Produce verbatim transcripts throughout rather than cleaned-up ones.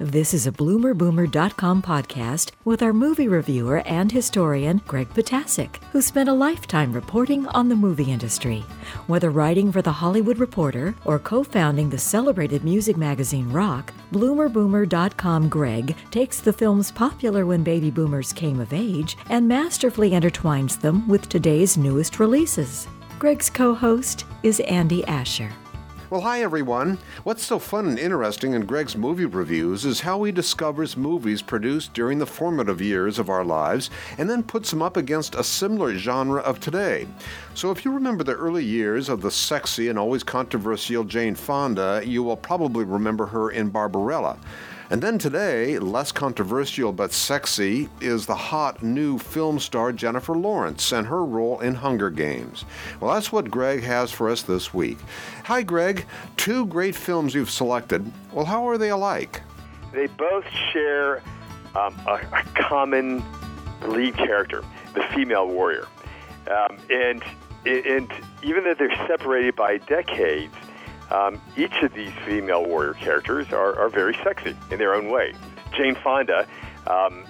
This is a Bloomer Boomer dot com podcast with our movie reviewer and historian, Greg Potasic, who spent a lifetime reporting on the movie industry. Whether writing for The Hollywood Reporter or co-founding the celebrated music magazine Rock, Bloomer Boomer dot com Greg takes the films popular when baby boomers came of age and masterfully intertwines them with today's newest releases. Greg's co-host is Andy Asher. Well, hi, everyone. What's so fun and interesting in Greg's movie reviews is how he discovers movies produced during the formative years of our lives and then puts them up against a similar genre of today. So if you remember the early years of the sexy and always controversial Jane Fonda, you will probably remember her in Barbarella. And then today, less controversial but sexy, is the hot new film star Jennifer Lawrence and her role in Hunger Games. Well, that's what Greg has for us this week. Hi, Greg. Two great films you've selected. Well, how are they alike? They both share um, a, a common lead character, the female warrior. Um, and, and even though they're separated by decades, Um, each of these female warrior characters are, are very sexy in their own way. Jane Fonda, um,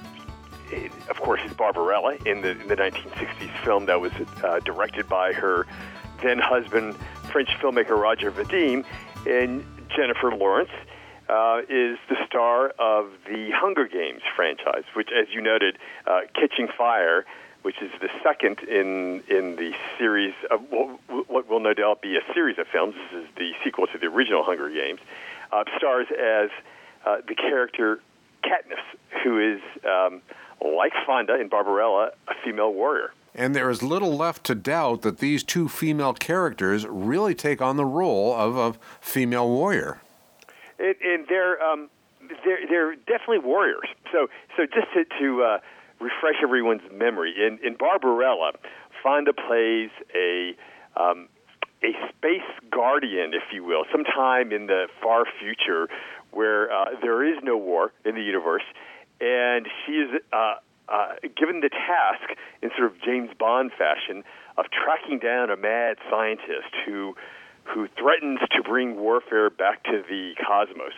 of course, is Barbarella in the, in the nineteen sixties film that was uh, directed by her then-husband, French filmmaker Roger Vadim. And Jennifer Lawrence uh, is the star of the Hunger Games franchise, which, as you noted, uh, Catching Fire, which is the second in in the series of what will no doubt be a series of films. This is the sequel to the original Hunger Games. Uh, stars as uh, the character Katniss, who is, um, like Fonda in Barbarella, a female warrior. And there is little left to doubt that these two female characters really take on the role of a female warrior. And, and they're, um, they're they're definitely warriors. So so just to... to uh, refresh everyone's memory. In, in Barbarella, Fonda plays a um, a space guardian, if you will, sometime in the far future where uh, there is no war in the universe, and she is uh, uh, given the task, in sort of James Bond fashion, of tracking down a mad scientist who who threatens to bring warfare back to the cosmos.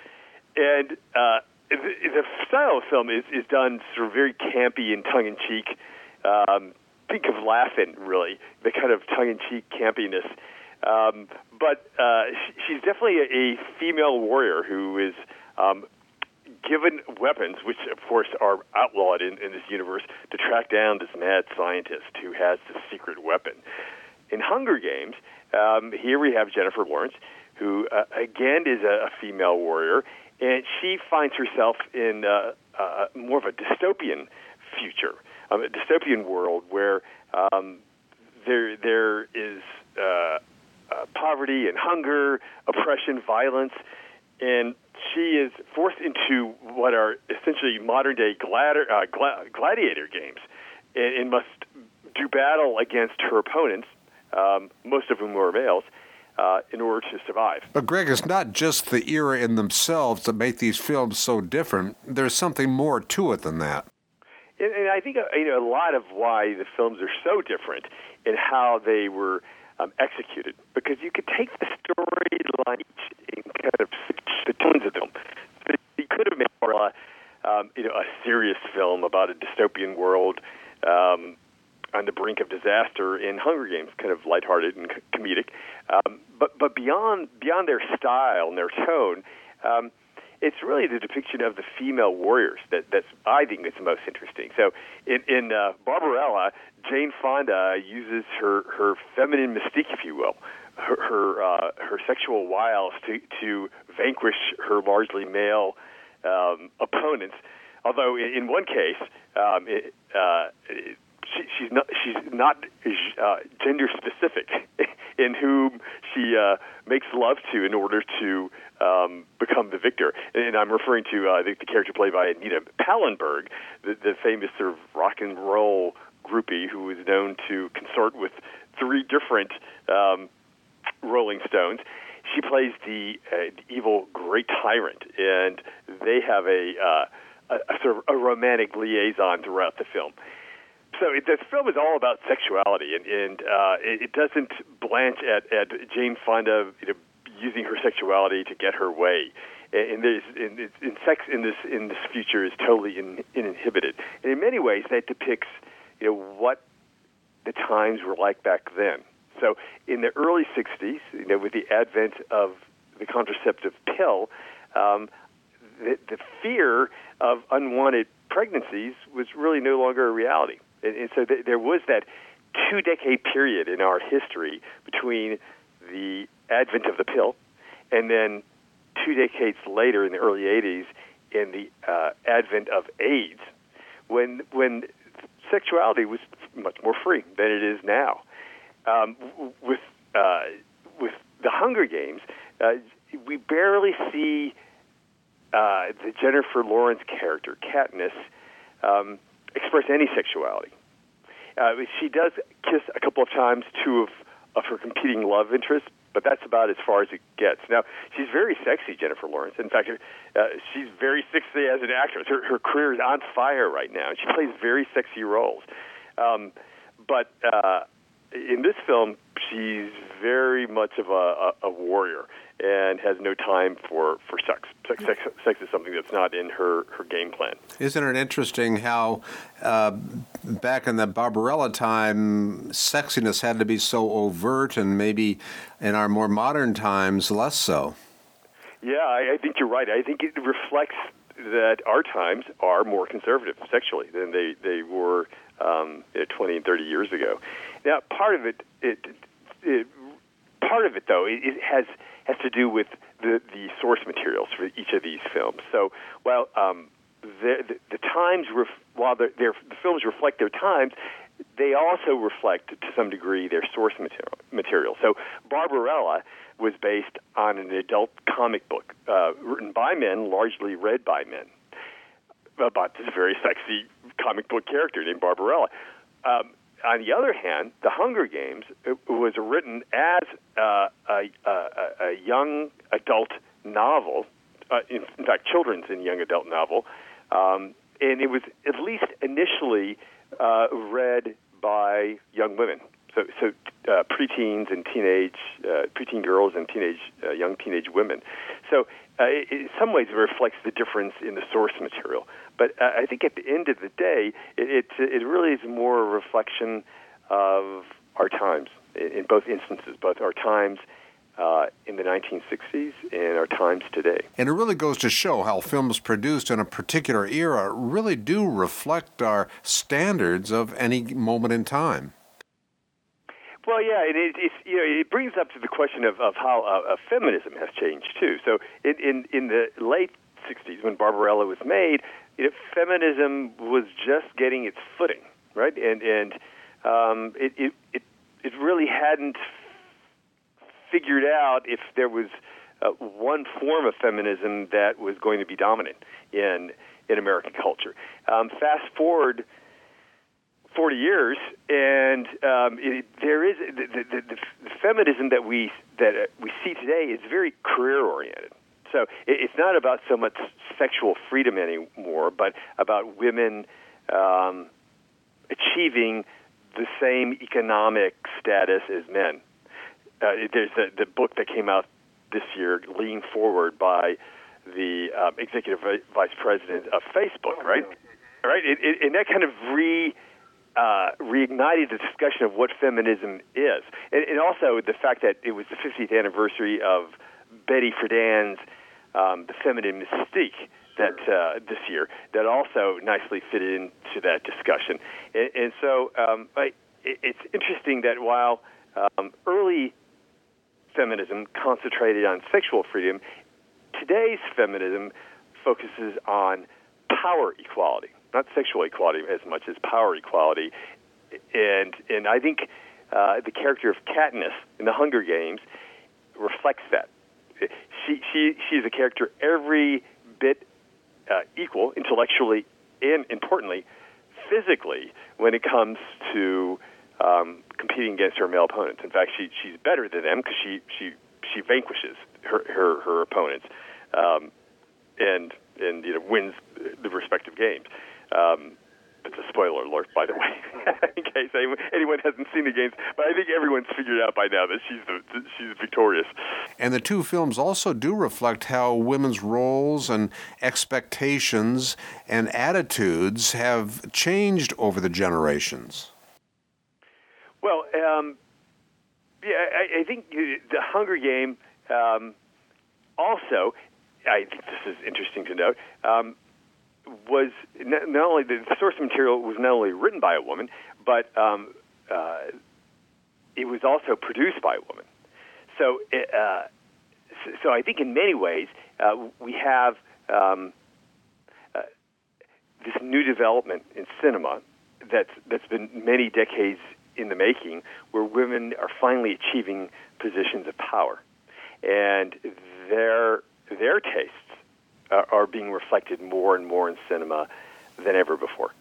And uh, The, the style of film is, is done sort of very campy and tongue-in-cheek. Um, think of Laugh-In, really, the kind of tongue-in-cheek campiness. Um, but uh, she, she's definitely a, a female warrior who is um, given weapons, which, of course, are outlawed in, in this universe, to track down this mad scientist who has this secret weapon. In Hunger Games, um, here we have Jennifer Lawrence, who, uh, again, is a, a female warrior, and she finds herself in uh, uh, more of a dystopian future, um, a dystopian world where um, there there is uh, uh, poverty and hunger, oppression, violence, and she is forced into what are essentially modern-day gladi- uh, gla- gladiator games, and, and must do battle against her opponents, um, most of whom are males, Uh, in order to survive. But Greg, it's not just the era in themselves that make these films so different. There's something more to it than that. And, and I think uh, you know a lot of why the films are so different in how they were um, executed, because you could take the storyline and kind of switch the tones of them. But you could have made more, uh, um, you know, a serious film about a dystopian world Um, on the brink of disaster in Hunger Games, kind of lighthearted and c- comedic. Um, but but beyond beyond their style and their tone, um, it's really the depiction of the female warriors that that's I think is the most interesting. So in, in uh, Barbarella, Jane Fonda uses her, her feminine mystique, if you will, her her, uh, her sexual wiles to to vanquish her largely male um, opponents. Although in, in one case, um, it, uh, it, She, she's not she's not uh, gender specific in whom she uh, makes love to in order to um, become the victor. And I'm referring to uh, the, the character played by Anita Pallenberg, the, the famous sort of rock and roll groupie who was known to consort with three different um, Rolling Stones. She plays the, uh, the evil great tyrant, and they have a, uh, a, a sort of a romantic liaison throughout the film. So it, this film is all about sexuality, and, and uh, it, it doesn't blanch at, at Jane Fonda, you know, using her sexuality to get her way. and there's in, in sex in this in this future is totally in, uninhibited. And in many ways, that depicts you know what the times were like back then. So in the early sixties, you know, with the advent of the contraceptive pill, um, the, the fear of unwanted pregnancies was really no longer a reality. And, and so th- there was that two-decade period in our history between the advent of the pill and then two decades later in the early eighties in the uh, advent of AIDS, when when sexuality was much more free than it is now. Um, with uh, with the Hunger Games, uh, we barely see uh, the Jennifer Lawrence character, Katniss, um, express any sexuality. Uh, she does kiss a couple of times two of, of her competing love interests, but that's about as far as it gets. Now, she's very sexy, Jennifer Lawrence. In fact, uh, she's very sexy as an actress. Her, her career is on fire right now. She plays very sexy roles. Um, but uh, in this film, she's very much of a, a, a warrior and has no time for, for sex. sex. Sex sex is something that's not in her, her game plan. Isn't it interesting how uh, back in the Barbarella time, sexiness had to be so overt, and maybe in our more modern times, less so? Yeah, I, I think you're right. I think it reflects that our times are more conservative sexually than they, they were um, you know, twenty and thirty years ago. Now, part of it, it, it part of it though, it, it has has to do with the, the source materials for each of these films. So, while um, the, the, the times, ref, while they're, they're, the films reflect their times, they also reflect to some degree their source material. material. So, Barbarella was based on an adult comic book uh, written by men, largely read by men, about this very sexy comic book character named Barbarella. Um, on the other hand, The Hunger Games was written as uh, a, a, a young adult novel, uh, in, in fact, children's and young adult novel, um, and it was at least initially uh, read by young women. So, so uh, preteens and teenage, uh, preteen girls and teenage, uh, young teenage women. So, uh, it, in some ways, it reflects the difference in the source material. But uh, I think at the end of the day, it, it, it really is more a reflection of our times in, in both instances, both our times uh, in the nineteen sixties and our times today. And it really goes to show how films produced in a particular era really do reflect our standards of any moment in time. Well, yeah, it, it, it's, you know, it brings up to the question of, of how uh, uh, feminism has changed, too. So in, in, in the late sixties, when Barbarella was made, you know, feminism was just getting its footing, right? And and um, it, it, it, it really hadn't figured out if there was uh, one form of feminism that was going to be dominant in, in American culture. Um, fast forward forty years, and um, it, there is the, the, the, the feminism that we that uh, we see today is very career oriented. So it, it's not about so much sexual freedom anymore, but about women um, achieving the same economic status as men. Uh, there's the, the book that came out this year, Lean Forward, by the um, executive vice president of Facebook, right? Right, it, it, and that kind of re. Uh, reignited the discussion of what feminism is. And, and also the fact that it was the fiftieth anniversary of Betty Friedan's um, The Feminine Mystique that uh, this year, that also nicely fit into that discussion. And, and so um, I, it, it's interesting that while um, early feminism concentrated on sexual freedom, today's feminism focuses on power equality. Not sexual equality as much as power equality. And and I think uh, the character of Katniss in The Hunger Games reflects that. She she she's a character every bit uh, equal intellectually and, importantly, physically when it comes to um, competing against her male opponents. In fact, she she's better than them because she, she, she vanquishes her, her, her opponents um, and, and you know, wins the respective games. Um, it's a spoiler alert, by the way, in case anyone, anyone hasn't seen the games. But I think everyone's figured out by now that she's the, she's victorious. And the two films also do reflect how women's roles and expectations and attitudes have changed over the generations. Well, um, yeah, I, I think the Hunger Game um, also, I think this is interesting to note, um, was not only the source material was not only written by a woman, but um, uh, it was also produced by a woman. So, uh, so I think in many ways uh, we have um, uh, this new development in cinema that's that's been many decades in the making, where women are finally achieving positions of power, and their their tastes are being reflected more and more in cinema than ever before.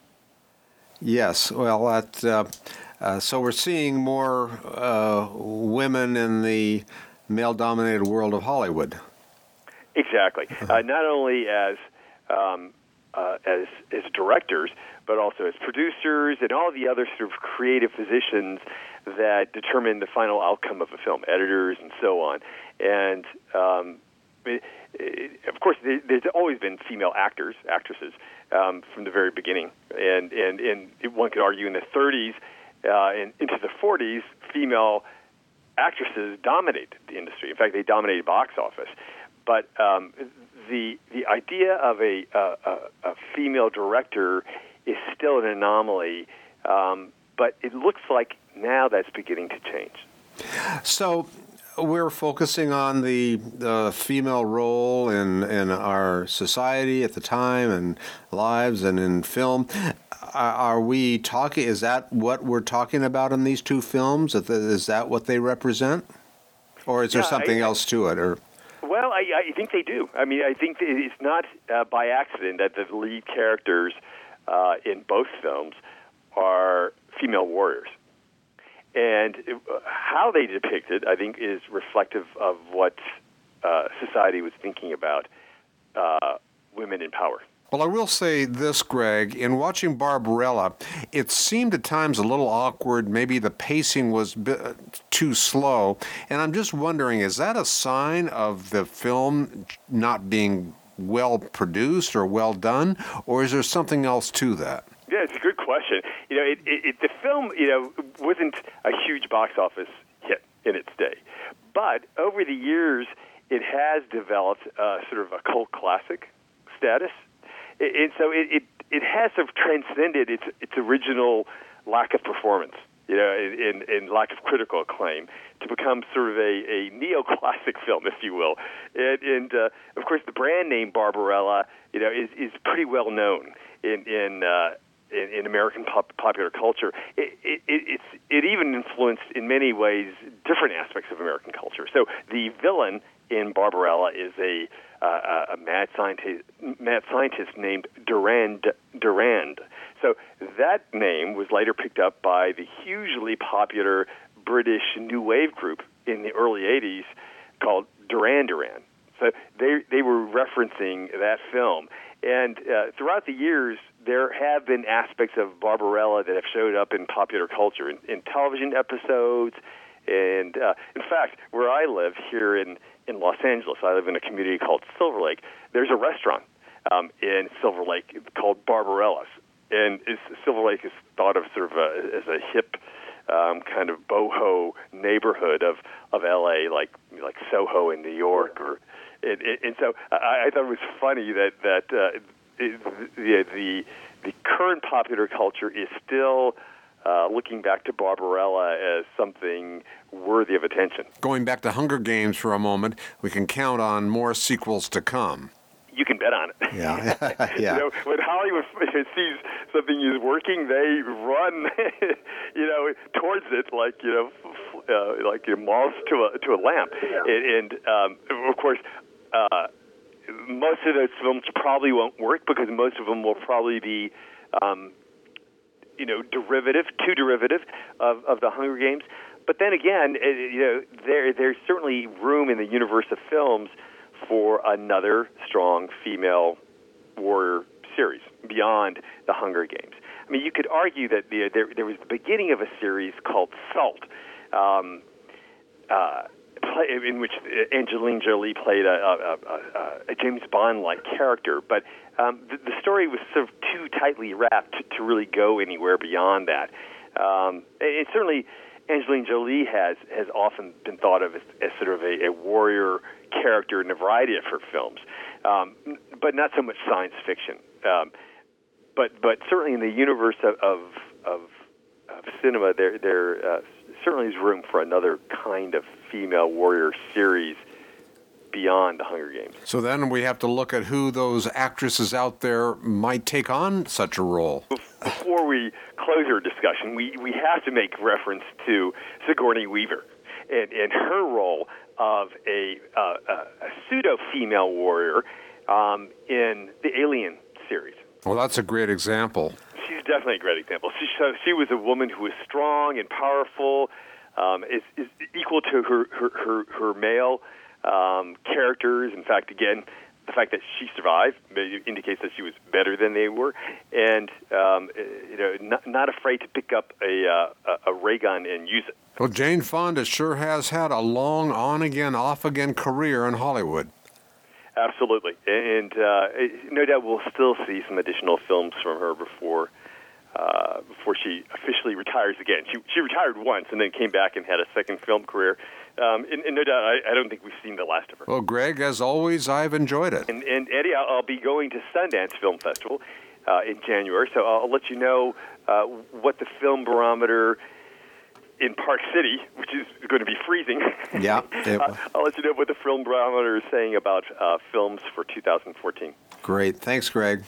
Yes, well, that, uh, uh, so we're seeing more uh, women in the male-dominated world of Hollywood. Exactly. Uh, not only as um, uh, as as directors, but also as producers and all the other sort of creative positions that determine the final outcome of a film, editors and so on. And um, it, it, of course, there, there's always been female actors, actresses, um, from the very beginning. And, and, and one could argue in the thirties uh, and into the forties, female actresses dominated the industry. In fact, they dominated box office. But um, the the idea of a, a, a female director is still an anomaly, um, but it looks like now that's beginning to change. So we're focusing on the, the female role in, in our society at the time and lives and in film. Are we talking, is that what we're talking about in these two films? Is that what they represent? Or is there yeah, something I, else to it? Or Well, I, I think they do. I mean, I think it's not uh, by accident that the lead characters uh, in both films are female warriors. And how they depict it, I think, is reflective of what uh, society was thinking about uh, women in power. Well, I will say this, Greg. In watching Barbarella, it seemed at times a little awkward. Maybe the pacing was a bit too slow. And I'm just wondering, is that a sign of the film not being well produced or well done? Or is there something else to that? Yeah, it's a good question. You know, it, it, it, the film, you know, wasn't a huge box office hit in its day, but over the years, it has developed uh, sort of a cult classic status, and so it, it it has sort of transcended its its original lack of performance, you know, and, and lack of critical acclaim, to become sort of a, a neoclassic film, if you will, and, and uh, of course, the brand name Barbarella, you know, is is pretty well known in in. Uh, In, in American pop, popular culture. It, it, it's, it even influenced, in many ways, different aspects of American culture. So the villain in Barbarella is a, uh, a mad scientist, mad scientist named Durand. Durand. So that name was later picked up by the hugely popular British New Wave group in the early eighties called Duran Duran. So they they were referencing that film. And uh, throughout the years, there have been aspects of Barbarella that have showed up in popular culture, in, in television episodes. And uh, in fact, where I live here in, in Los Angeles, I live in a community called Silver Lake. There's a restaurant um, in Silver Lake called Barbarella's. And it's, Silver Lake is thought of sort of a, as a hip um, kind of boho neighborhood of, of L A, like like Soho in New York. Or And, and so I, I thought it was funny that that uh, the, the the current popular culture is still uh, looking back to Barbarella as something worthy of attention. Going back to Hunger Games for a moment, we can count on more sequels to come. You can bet on it. Yeah, yeah. You know, when Hollywood sees something is working, they run, you know, towards it like you know, uh, like you know, moths to a to a lamp. Yeah. And, and um, of course. Uh, most of those films probably won't work because most of them will probably be, um, you know, derivative, too derivative of, of the Hunger Games. But then again, uh, you know, there there's certainly room in the universe of films for another strong female warrior series beyond the Hunger Games. I mean, you could argue that the, there, there was the beginning of a series called Salt, um, uh, play, in which Angelina Jolie played a, a, a, a James Bond-like character, but um, the, the story was sort of too tightly wrapped to, to really go anywhere beyond that. Um, and certainly, Angelina Jolie has, has often been thought of as, as sort of a, a warrior character in a variety of her films, um, but not so much science fiction. Um, but but certainly in the universe of of, of, of cinema, there there uh, certainly is room for another kind of female warrior series beyond the Hunger Games. So then we have to look at who those actresses out there might take on such a role. Before we close our discussion, we, we have to make reference to Sigourney Weaver and, and her role of a, uh, a, a pseudo-female warrior um, in the Alien series. Well, that's a great example. She's definitely a great example. She, so she was a woman who was strong and powerful, um, is, is equal to her, her, her, her male um, characters. In fact, again, the fact that she survived indicates that she was better than they were, and um, you know, not, not afraid to pick up a, uh, a ray gun and use it. Well, Jane Fonda sure has had a long on-again, off-again career in Hollywood. Absolutely, and uh, no doubt we'll still see some additional films from her before uh, before she officially retires again. She she retired once and then came back and had a second film career. Um, and, and no doubt, I, I don't think we've seen the last of her. Well, Greg, as always, I've enjoyed it. And, and Eddie, I'll, I'll be going to Sundance Film Festival uh, in January, so I'll, I'll let you know uh, what the film barometer in Park City, which is going to be freezing. Yeah. uh, I'll let you know what the film barometer is saying about uh, films for two thousand fourteen. Great. Thanks, Greg.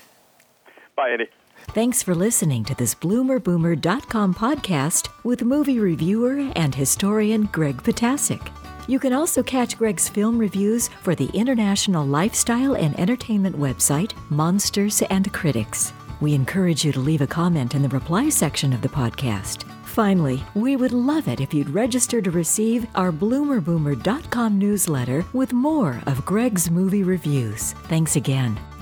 Bye, Eddie. Thanks for listening to this Bloomer Boomer dot com podcast with movie reviewer and historian Greg Potasic. You can also catch Greg's film reviews for the international lifestyle and entertainment website Monsters and Critics. We encourage you to leave a comment in the reply section of the podcast. Finally, we would love it if you'd register to receive our Bloomer Boomer dot com newsletter with more of Greg's movie reviews. Thanks again.